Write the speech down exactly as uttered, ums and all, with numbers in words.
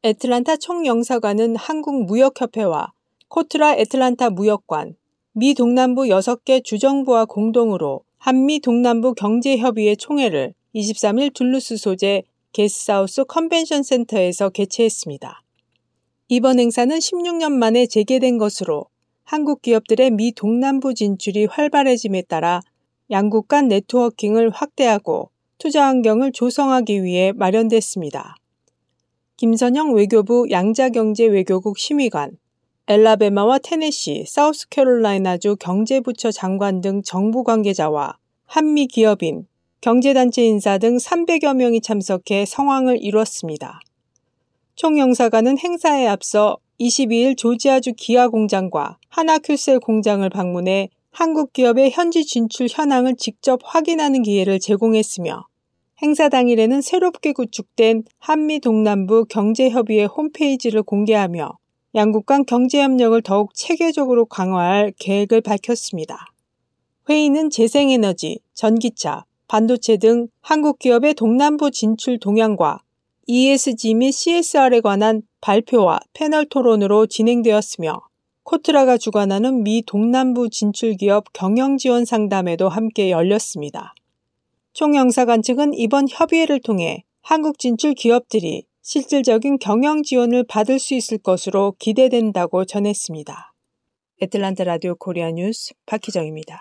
애틀란타 총영사관은 한국무역협회와 코트라 애틀란타 무역관, 미 동남부 여섯 개 주정부와 공동으로 한미 동남부 경제협의회 총회를 이십삼 일 둘루스 소재 게스트하우스 컨벤션 센터에서 개최했습니다. 이번 행사는 십육 년 만에 재개된 것으로 한국 기업들의 미 동남부 진출이 활발해짐에 따라 양국 간 네트워킹을 확대하고 투자 환경을 조성하기 위해 마련됐습니다. 김선영 외교부 양자경제외교국 심의관, 엘라베마와 테네시, 사우스캐롤라이나주 경제부처 장관 등 정부 관계자와 한미 기업인, 경제단체 인사 등 삼백여 명이 참석해 성황을 이뤘습니다. 총영사관은 행사에 앞서 이십이 일 조지아주 기아 공장과 하나큐셀 공장을 방문해 한국 기업의 현지 진출 현황을 직접 확인하는 기회를 제공했으며 행사 당일에는 새롭게 구축된 한미 동남부 경제협의회 홈페이지를 공개하며 양국 간 경제협력을 더욱 체계적으로 강화할 계획을 밝혔습니다. 회의는 재생에너지, 전기차, 반도체 등 한국 기업의 동남부 진출 동향과 이에스지 및 씨에스알에 관한 발표와 패널 토론으로 진행되었으며 코트라가 주관하는 미 동남부 진출 기업 경영 지원 상담회도 함께 열렸습니다. 총영사관 측은 이번 협의회를 통해 한국 진출 기업들이 실질적인 경영 지원을 받을 수 있을 것으로 기대된다고 전했습니다. 애틀란타 라디오 코리아 뉴스 박희정입니다.